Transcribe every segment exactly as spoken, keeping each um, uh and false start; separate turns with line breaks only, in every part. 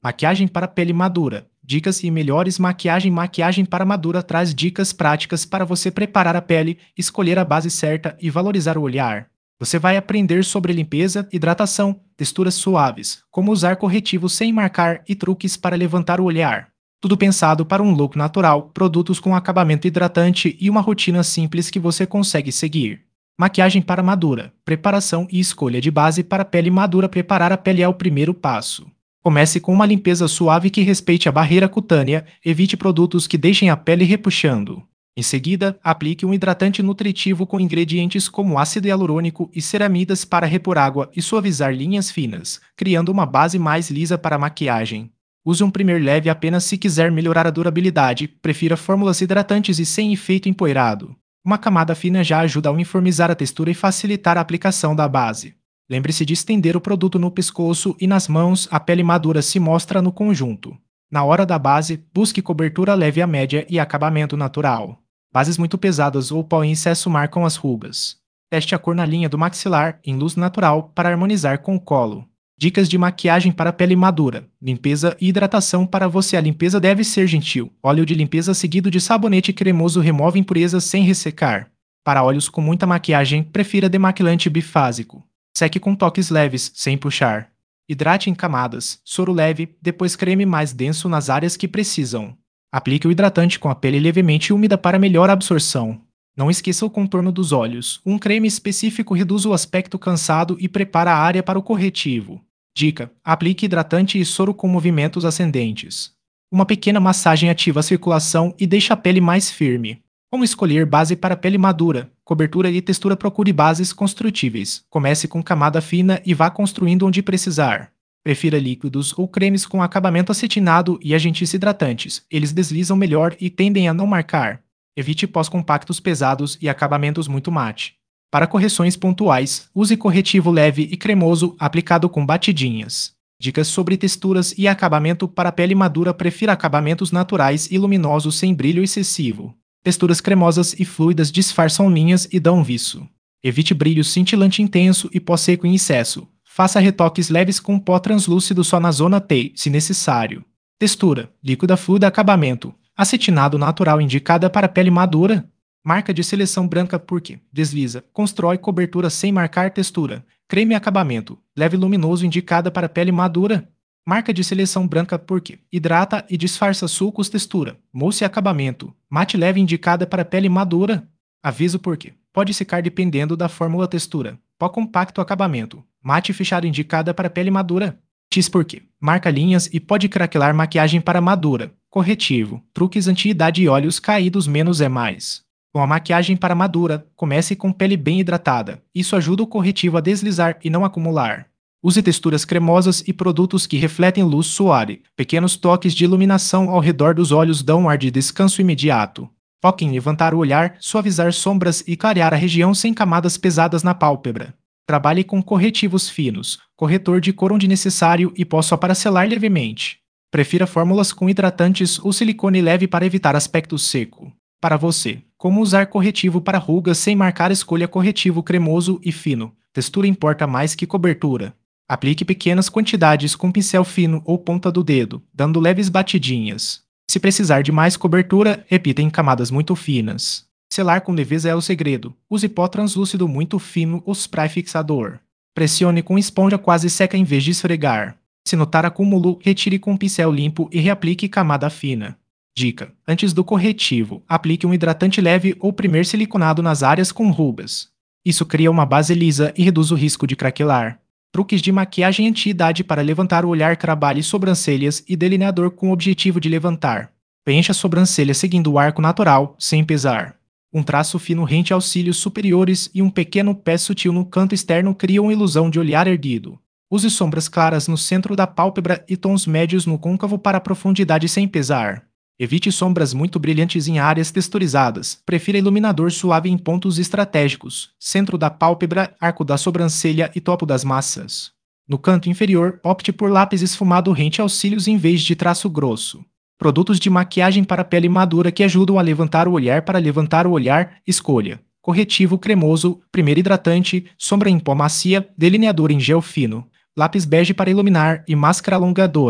Maquiagem para pele madura. Dicas e melhores maquiagem. Maquiagem para madura traz dicas práticas para você preparar a pele, escolher a base certa e valorizar o olhar. Você vai aprender sobre limpeza, hidratação, texturas suaves, como usar corretivo sem marcar e truques para levantar o olhar. Tudo pensado para um look natural, produtos com acabamento hidratante e uma rotina simples que você consegue seguir. Maquiagem para madura. Preparação e escolha de base para pele madura. Preparar a pele é o primeiro passo. Comece com uma limpeza suave que respeite a barreira cutânea, evite produtos que deixem a pele repuxando. Em seguida, aplique um hidratante nutritivo com ingredientes como ácido hialurônico e ceramidas para repor água e suavizar linhas finas, criando uma base mais lisa para a maquiagem. Use um primer leve apenas se quiser melhorar a durabilidade, prefira fórmulas hidratantes e sem efeito empoeirado. Uma camada fina já ajuda a uniformizar a textura e facilitar a aplicação da base. Lembre-se de estender o produto no pescoço e nas mãos. A pele madura se mostra no conjunto. Na hora da base, busque cobertura leve a média e acabamento natural. Bases muito pesadas ou pó em excesso marcam as rugas. Teste a cor na linha do maxilar, em luz natural, para harmonizar com o colo. Dicas de maquiagem para pele madura. Limpeza e hidratação para você. A limpeza deve ser gentil. Óleo de limpeza seguido de sabonete cremoso remove impurezas sem ressecar. Para olhos com muita maquiagem, prefira demaquilante bifásico. Seque com toques leves, sem puxar. Hidrate em camadas, soro leve, depois creme mais denso nas áreas que precisam. Aplique o hidratante com a pele levemente úmida para melhor absorção. Não esqueça o contorno dos olhos. Um creme específico reduz o aspecto cansado e prepara a área para o corretivo. Dica: aplique hidratante e soro com movimentos ascendentes. Uma pequena massagem ativa a circulação e deixa a pele mais firme. Como escolher base para pele madura? Cobertura e textura. Procure bases construtíveis. Comece com camada fina e vá construindo onde precisar. Prefira líquidos ou cremes com acabamento acetinado e agentes hidratantes. Eles deslizam melhor e tendem a não marcar. Evite pós compactos pesados e acabamentos muito mate. Para correções pontuais, use corretivo leve e cremoso aplicado com batidinhas. Dicas sobre texturas e acabamento para pele madura. Prefira acabamentos naturais e luminosos sem brilho excessivo. Texturas cremosas e fluidas disfarçam linhas e dão viço. Evite brilho cintilante intenso e pó seco em excesso. Faça retoques leves com pó translúcido só na zona T, se necessário. Textura: líquida fluida. Acabamento: acetinado natural indicada para pele madura. Marca de seleção branca porque desliza, constrói cobertura sem marcar. Textura: creme. Acabamento: leve luminoso indicada para pele madura. Marca de seleção branca porque hidrata e disfarça sulcos. Textura: mousse. Acabamento: mate leve indicada para pele madura. Aviso porque pode secar dependendo da fórmula. Textura: pó compacto. Acabamento: mate fechado indicada para pele madura. X porque marca linhas e pode craquelar. Maquiagem para madura. Corretivo: truques anti-idade e olhos caídos. Menos é mais. Com a maquiagem para madura, comece com pele bem hidratada. Isso ajuda o corretivo a deslizar e não acumular. Use texturas cremosas e produtos que refletem luz suave. Pequenos toques de iluminação ao redor dos olhos dão um ar de descanso imediato. Foque em levantar o olhar, suavizar sombras e clarear a região sem camadas pesadas na pálpebra. Trabalhe com corretivos finos, corretor de cor onde necessário e pó só para selar levemente. Prefira fórmulas com hidratantes ou silicone leve para evitar aspecto seco. Para você, como usar corretivo para rugas sem marcar? Escolha corretivo cremoso e fino. Textura importa mais que cobertura. Aplique pequenas quantidades com pincel fino ou ponta do dedo, dando leves batidinhas. Se precisar de mais cobertura, repita em camadas muito finas. Selar com leveza é o segredo. Use pó translúcido muito fino ou spray fixador. Pressione com esponja quase seca em vez de esfregar. Se notar acúmulo, retire com um pincel limpo e reaplique camada fina. Dica: antes do corretivo, aplique um hidratante leve ou primer siliconado nas áreas com rugas. Isso cria uma base lisa e reduz o risco de craquelar. Truques de maquiagem anti-idade para levantar o olhar. Trabalhe sobrancelhas e delineador com o objetivo de levantar. Preencha a sobrancelha seguindo o arco natural, sem pesar. Um traço fino rente aos cílios superiores e um pequeno pé sutil no canto externo criam uma ilusão de olhar erguido. Use sombras claras no centro da pálpebra e tons médios no côncavo para profundidade sem pesar. Evite sombras muito brilhantes em áreas texturizadas. Prefira iluminador suave em pontos estratégicos, centro da pálpebra, arco da sobrancelha e topo das maçãs. No canto inferior, opte por lápis esfumado rente aos cílios em vez de traço grosso. Produtos de maquiagem para pele madura que ajudam a levantar o olhar. Para levantar o olhar, escolha corretivo cremoso, primeiro hidratante, sombra em pó macia, delineador em gel fino, lápis bege para iluminar e máscara alongadora.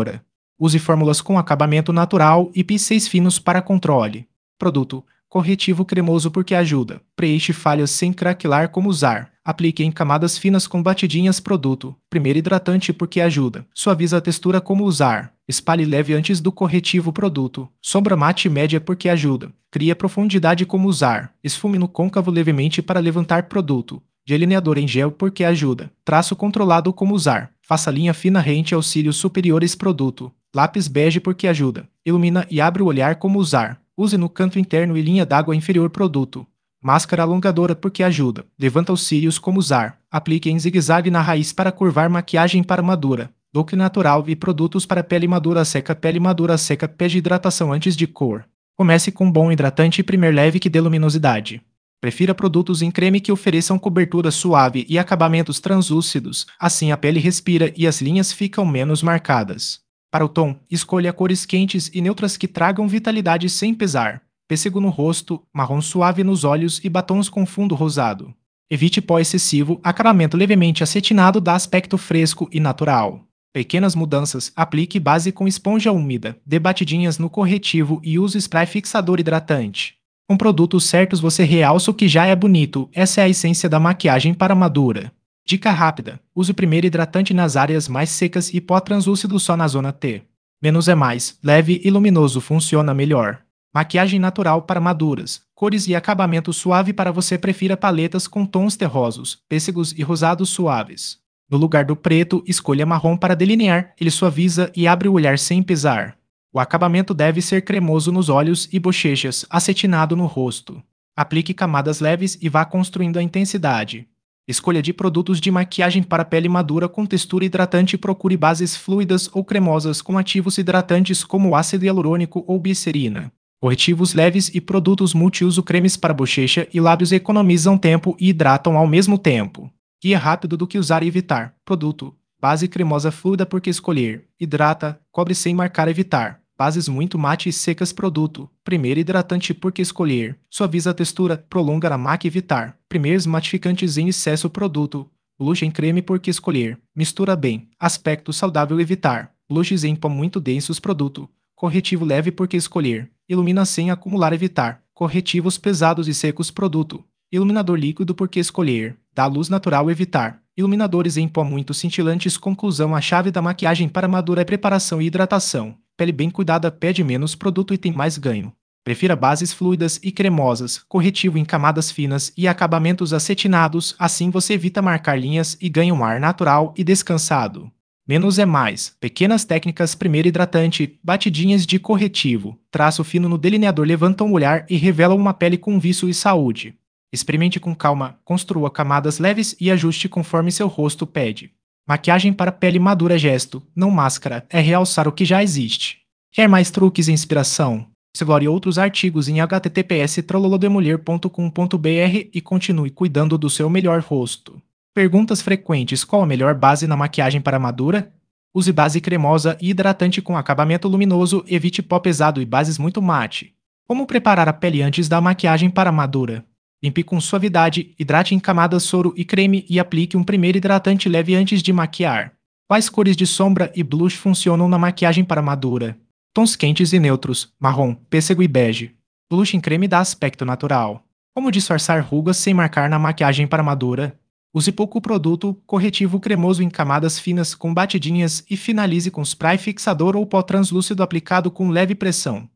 Use fórmulas com acabamento natural e pincéis finos para controle. Produto: corretivo cremoso porque ajuda. Preenche falhas sem craquelar como usar. Aplique em camadas finas com batidinhas. Produto: primeiro hidratante porque ajuda. Suaviza a textura como usar. Espalhe leve antes do corretivo. Produto: sombra mate média porque ajuda. Cria profundidade como usar. Esfume no côncavo levemente para levantar. Produto: delineador em gel porque ajuda. Traço controlado como usar. Faça linha fina rente aos cílios superiores. Produto: lápis bege porque ajuda. Ilumina e abre o olhar como usar. Use no canto interno e linha d'água inferior. Produto: máscara alongadora porque ajuda. Levanta os cílios como usar. Aplique em zigue-zague na raiz para curvar. Maquiagem para madura. Look natural e produtos para pele madura seca. Pele madura seca pede hidratação antes de cor. Comece com um bom hidratante e primer leve que dê luminosidade. Prefira produtos em creme que ofereçam cobertura suave e acabamentos translúcidos, assim a pele respira e as linhas ficam menos marcadas. Para o tom, escolha cores quentes e neutras que tragam vitalidade sem pesar. Pêssego no rosto, marrom suave nos olhos e batons com fundo rosado. Evite pó excessivo, acabamento levemente acetinado dá aspecto fresco e natural. Pequenas mudanças, aplique base com esponja úmida, dê batidinhas no corretivo e use spray fixador hidratante. Com produtos certos você realça o que já é bonito, essa é a essência da maquiagem para madura. Dica rápida: use o primeiro hidratante nas áreas mais secas e pó translúcido só na zona T. Menos é mais, leve e luminoso funciona melhor. Maquiagem natural para maduras, cores e acabamento suave para você prefira paletas com tons terrosos, pêssegos e rosados suaves. No lugar do preto, escolha marrom para delinear, ele suaviza e abre o olhar sem pesar. O acabamento deve ser cremoso nos olhos e bochechas, acetinado no rosto. Aplique camadas leves e vá construindo a intensidade. Escolha de produtos de maquiagem para pele madura com textura hidratante e procure bases fluidas ou cremosas com ativos hidratantes como ácido hialurônico ou glicerina. Corretivos leves e produtos multiuso cremes para bochecha e lábios economizam tempo e hidratam ao mesmo tempo. Guia rápido do que usar e evitar. Produto: base cremosa fluida porque escolher. Hidrata, cobre sem marcar evitar. Bases muito mate e secas. Produto: primeiro hidratante porque escolher. Suaviza a textura, prolonga a maca evitar. Primeiros matificantes em excesso. Produto: blush em creme porque escolher. Mistura bem. Aspecto saudável evitar. Blushes em pó muito densos. Produto: corretivo leve porque escolher. Ilumina sem acumular evitar. Corretivos pesados e secos. Produto: iluminador líquido porque escolher. Dá luz natural evitar. Iluminadores em pó muito cintilantes. Conclusão: a chave da maquiagem para madura é preparação e hidratação. Pele bem cuidada pede menos produto e tem mais ganho. Prefira bases fluidas e cremosas, corretivo em camadas finas e acabamentos acetinados, assim você evita marcar linhas e ganha um ar natural e descansado. Menos é mais. Pequenas técnicas: primeiro hidratante, batidinhas de corretivo, traço fino no delineador levantam o olhar e revelam uma pele com vício e saúde. Experimente com calma, construa camadas leves e ajuste conforme seu rosto pede. Maquiagem para pele madura é gesto, não máscara, é realçar o que já existe. Quer mais truques e inspiração? Explore outros artigos em h t t p s trololodemulher ponto com ponto b r e continue cuidando do seu melhor rosto. Perguntas frequentes: qual a melhor base na maquiagem para madura? Use base cremosa e hidratante com acabamento luminoso, evite pó pesado e bases muito mate. Como preparar a pele antes da maquiagem para madura? Limpe com suavidade, hidrate em camadas soro e creme e aplique um primeiro hidratante leve antes de maquiar. Quais cores de sombra e blush funcionam na maquiagem para madura? Tons quentes e neutros, marrom, pêssego e bege. Blush em creme dá aspecto natural. Como disfarçar rugas sem marcar na maquiagem para madura? Use pouco produto, corretivo cremoso em camadas finas com batidinhas e finalize com spray fixador ou pó translúcido aplicado com leve pressão.